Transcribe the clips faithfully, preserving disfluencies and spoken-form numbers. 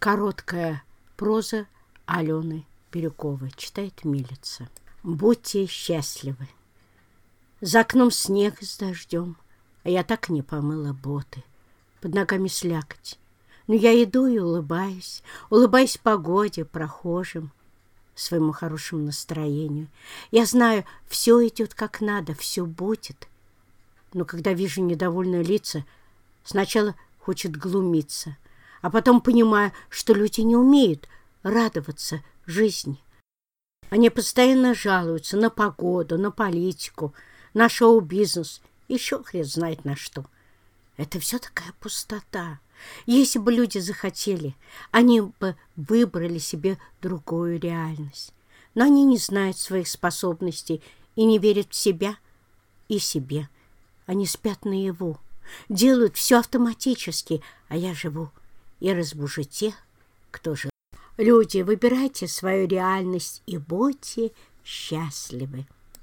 Короткая проза Алены Бирюковой. Читает Милица. Будьте счастливы. За окном снег с дождем, а я так и не помыла боты. Под ногами слякоть. Но я иду и улыбаюсь, улыбаюсь погоде, прохожим, своему хорошему настроению. Я знаю, все идет как надо, все будет. Но когда вижу недовольные лица, сначала хочет глумиться, а потом понимаю, что люди не умеют радоваться жизни. Они постоянно жалуются на погоду, на политику, на шоу-бизнес, еще хрен знает на что. Это все такая пустота. Если бы люди захотели, они бы выбрали себе другую реальность. Но они не знают своих способностей и не верят в себя и себе. Они спят наяву, делают все автоматически, а я живу и разбужу тех, кто жил. Люди, выбирайте свою реальность и будьте счастливы.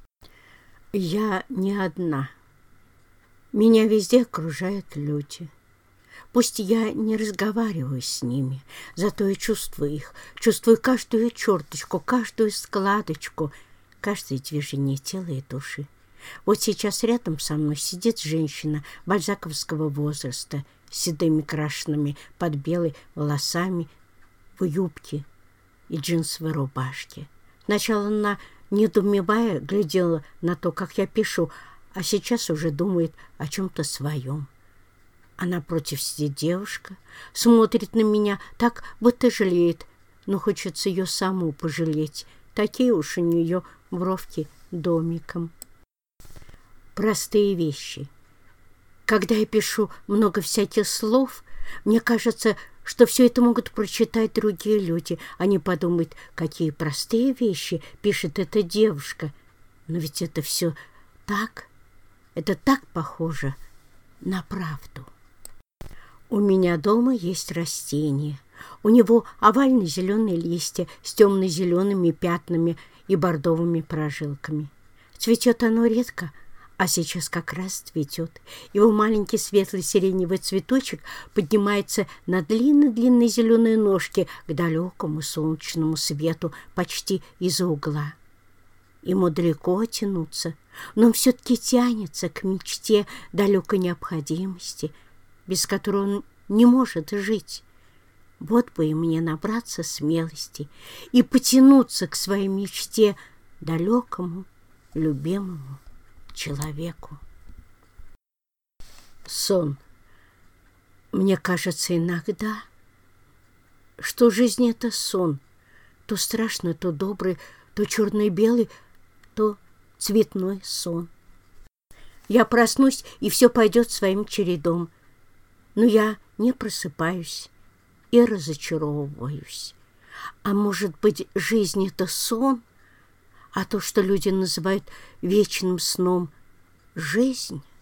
Я не одна. Меня везде окружают люди. Пусть я не разговариваю с ними, зато я чувствую их, чувствую каждую черточку, каждую складочку, каждое движение тела и души. Вот сейчас рядом со мной сидит женщина бальзаковского возраста с седыми крашенными под белой волосами в юбке и джинсовой рубашке. Сначала она, недоумевая, глядела на то, как я пишу, а сейчас уже думает о чем-то своем. А напротив сидит девушка, смотрит на меня так, будто жалеет, но хочется ее саму пожалеть. Такие уж у нее бровки домиком. Простые вещи. Когда я пишу много всяких слов, мне кажется, что все это могут прочитать другие люди. Они подумают, какие простые вещи пишет эта девушка. Но ведь это все так, это так похоже на правду. У меня дома есть растение. У него овальные зеленые листья с темно-зелеными пятнами и бордовыми прожилками. Цветет оно редко, а сейчас как раз цветет. Его маленький светлый сиреневый цветочек поднимается на длинной-длинной зеленой ножке к далекому солнечному свету почти из-за угла. Ему далеко тянуться, но он все-таки тянется к мечте далекой необходимости, без которой он не может жить. Вот бы и мне набраться смелости и потянуться к своей мечте, далекому, любимому человеку. Сон. Мне кажется иногда, что жизнь — это сон. То страшный, то добрый, то черно-белый, то цветной сон. Я проснусь, и все пойдет своим чередом. Но я не просыпаюсь и разочаровываюсь. А может быть, жизнь — это сон? А то, что люди называют вечным сном, жизнь?